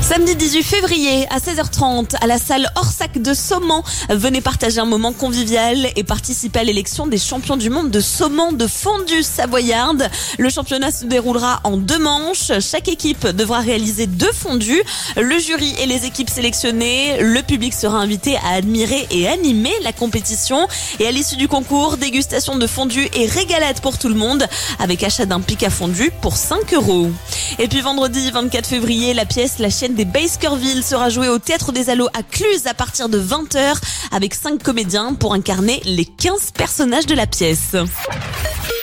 Samedi 18 février à 16h30 à la salle Orsac de Saumon. Venez partager un moment convivial et participer à l'élection des champions du monde de saumon de fondue savoyarde. Le championnat se déroulera en 2 manches. Chaque équipe devra réaliser 2 fondues. Le jury et les équipes sélectionnées, le public sera invité à admirer et animer la compétition. Et à l'issue du concours, dégustation de fondue et régalade pour tout le monde avec achat d'un pic à fondue pour 5 €. Et puis vendredi 24 février, la pièce La Chienne des Baskerville sera jouée au Théâtre des Allos à Cluse à partir de 20h avec 5 comédiens pour incarner les 15 personnages de la pièce.